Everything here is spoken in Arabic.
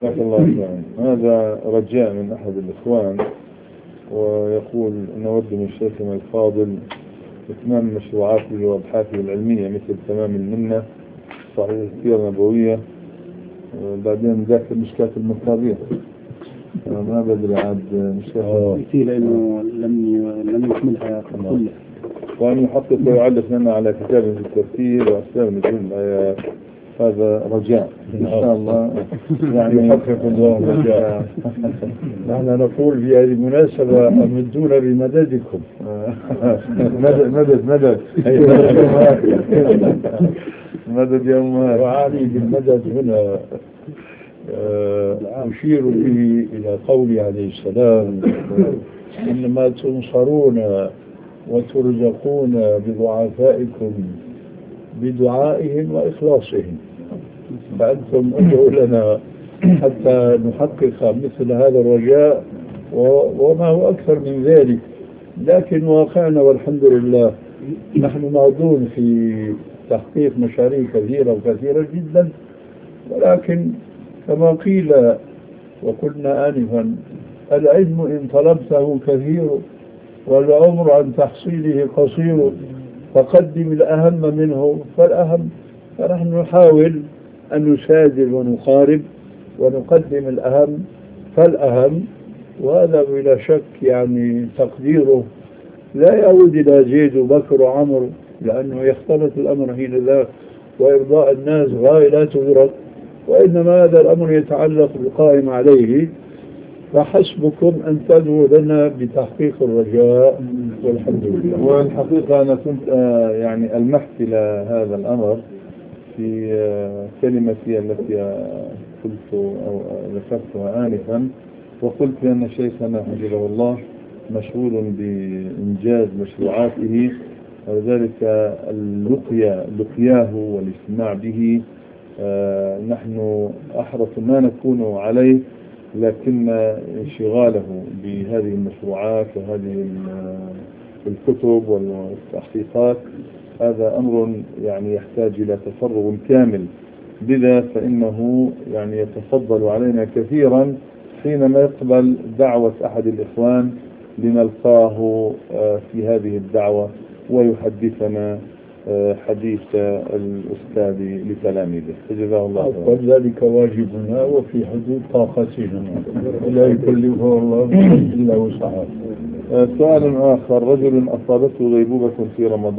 جزاك الله خيرا. هذا رجاء من أحد الإخوان، ويقول نود من شيخنا الفاضل إتمام مشروعاته وأبحاثه العلمية مثل تمام المنة، صحيح السيرة النبوية، بعدين ذاكر مشكاة المصابيح. ما بدري عاد مشكاة كثير لأنه لم يكملها كلها، وأن يحقق ويعلق لنا على كتاب في التفسير وأسباب نزول الآيات. هذا رجاء إن شاء الله يعني يحقق الله رجاء. نحن نقول في هذه المناسبة أمدونا بمددكم. مدد مدد يا أمهات. وعلي بالمدد هنا أشير به إلى قوله عليه السلام: إنما تنصرون وترزقون بضعفائكم بدعائهم وإخلاصهم، فأنتم ادعوا لنا حتى نحقق مثل هذا الرجاء وما هو أكثر من ذلك. لكن واقعنا والحمد لله نحن معدون في تحقيق مشاريع كثيرة وكثيرة جدا، ولكن كما قيل وقلنا آنفا: العلم إن طلبته كثير والعمر عن تحصيله قصير، فقدم الأهم منه فالأهم. فنحن نحاول أن نسادل ونقارب ونقدم الأهم فالأهم، وهذا بلا شك يعني تقديره لا يعود إلى زيد وبكر وعمر، لأنه يختلط الأمر حين ذاك، وإرضاء الناس غاية لا تدرك، وإنما هذا الأمر يتعلق بالقائم عليه. فحسبكم أن تدعوا لنا بتحقيق الرجاء والحمد لله. والحقيقة أنا كنت يعني ألمحت إلى هذا الأمر في كلمتي التي قلت أو ذكرتها آنفا، وقلت بأن شيخنا حفظه الله مشغول بإنجاز مشروعاته، ولذلك لقياه والاجتماع به نحن أحرص ما نكون عليه، لكن انشغاله بهذه المشروعات وهذه الكتب والتحقيقات هذا أمر يعني يحتاج إلى تفرغ كامل. لذا فإنه يعني يتفضل علينا كثيرا حينما يقبل دعوة أحد الإخوان لنلقاه في هذه الدعوة ويحدثنا حديث الأستاذ لتلاميذه، فجزاه الله خيرا. وذلك واجبنا وفي حدود طاقتنا، لا يكلفه الله إلا وسعه. سؤال آخر: رجل أصابته غيبوبة في رمضان